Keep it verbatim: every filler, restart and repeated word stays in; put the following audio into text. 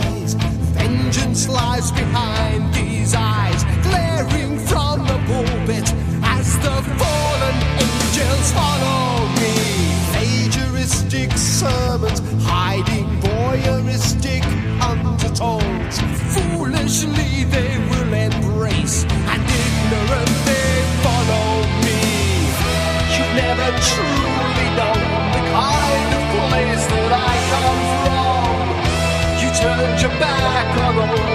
rise. Vengeance lies behind these eyes, glaring from the pulpit as the fallen angels follow me. Plagiaristic sermons hiding voyeuristic undertones. Foolishly they will embrace, and ignorant they follow me. You never truly know the kind of place that I come from. You turned your back on all